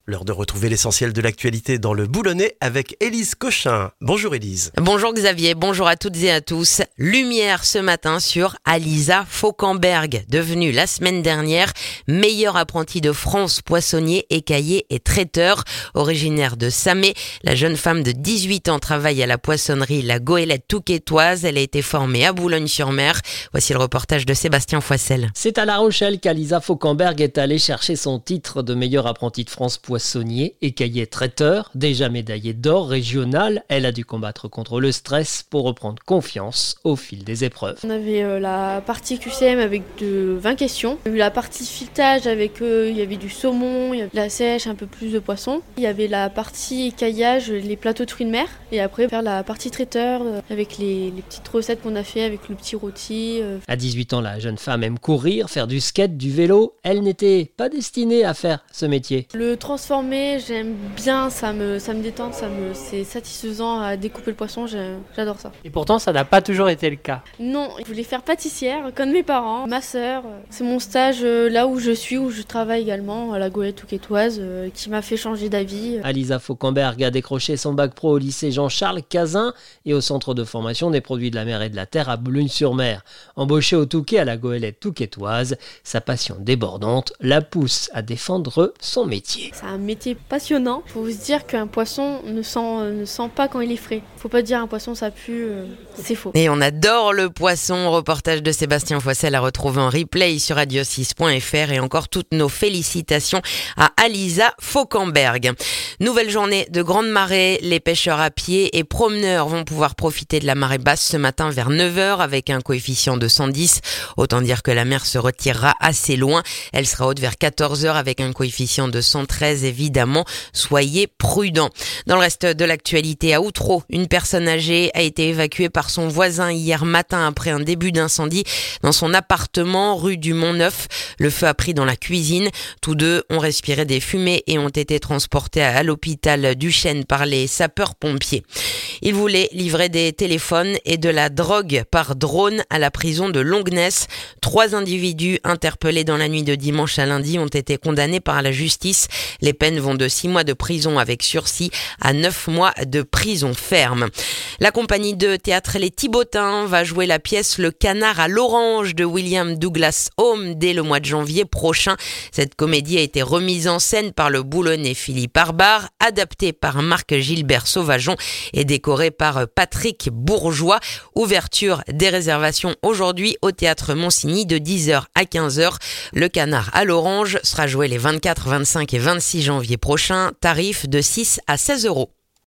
L'heure de retrouver l'essentiel de l'actualité dans le Boulonnais avec Élise Cochin. Bonjour Élise. Bonjour Xavier, bonjour à toutes et à tous. Lumière ce matin sur Alisa Fauquemberg, devenue la semaine dernière meilleure apprentie de France, poissonnier, écailler et traiteur. Originaire de Samé, la jeune femme de 18 ans travaille à la poissonnerie La Goélette Touquetoise. Elle a été formée à Boulogne-sur-Mer. Voici le reportage de Sébastien Foissel. C'est à La Rochelle qu'Alisa Fauquemberg est allée chercher son titre de meilleure apprentie de France, poissonnier, écailler, traiteur. Déjà médaillée d'or régionale, elle a dû combattre contre le stress pour reprendre confiance au fil des épreuves. On avait la partie QCM avec 20 questions. Il y a eu la partie filetage avec il y avait du saumon, il y avait de la sèche, un peu plus de poisson. Il y avait la partie écaillage, les plateaux de fruits de mer. Et après faire la partie traiteur avec les petites recettes qu'on a fait avec le petit rôti. À 18 ans, la jeune femme aime courir, faire du skate, du vélo. Elle n'était pas destinée à faire ce métier. Le transformer, j'aime bien, ça me détend, c'est satisfaisant à découper le poisson, j'adore ça. Et pourtant, ça n'a pas toujours été le cas. Non, je voulais faire pâtissière, comme mes parents, ma sœur. C'est mon stage là où je suis, où je travaille également, à la Goélette Touquetoise, qui m'a fait changer d'avis. Alisa Fauquemberg a décroché son bac pro au lycée Jean-Charles Cazin et au centre de formation des produits de la mer et de la terre à Boulogne-sur-Mer. Embauchée au Touquet à la Goélette Touquetoise, sa passion débordante la pousse à défendre son métier. C'est un métier passionnant. Il faut se dire qu'un poisson ne sent pas quand il est frais. Faut pas dire un poisson ça pue, c'est faux. Et on adore le poisson. Reportage de Sébastien Foissel à retrouver en replay sur radio6.fr et encore toutes nos félicitations à Alisa Fauquemberg. Nouvelle journée de grande marée. Les pêcheurs à pied et promeneurs vont pouvoir profiter de la marée basse ce matin vers 9h avec un coefficient de 110. Autant dire que la mer se retirera assez loin. Elle sera haute vers 14h avec un coefficient de 113 évidemment. Soyez prudents. Dans le reste de l'actualité, à Outreau, une personne âgée a été évacuée par son voisin hier matin après un début d'incendie dans son appartement rue du Mont-Neuf. Le feu a pris dans la cuisine. Tous deux ont respiré des fumées et ont été transportés à l'hôpital du Chêne par les sapeurs-pompiers. Ils voulaient livrer des téléphones et de la drogue par drone à la prison de Longnes. 3 individus interpellés dans la nuit de dimanche à lundi ont été condamnés par la justice. Les peines vont de 6 mois de prison avec sursis à 9 mois de prison ferme. La compagnie de théâtre Les Thibotins va jouer la pièce Le Canard à l'Orange de William Douglas Home dès le mois de janvier prochain. Cette comédie a été remise en scène par le Boulonnais Philippe Arbar, adaptée par Marc-Gilbert Sauvageon et décorée par Patrick Bourgeois. Ouverture des réservations aujourd'hui au théâtre Monsigny de 10h à 15h. Le Canard à l'Orange sera joué les 24, 25 et 26 janvier prochains. Tarif de 6 à 16 €.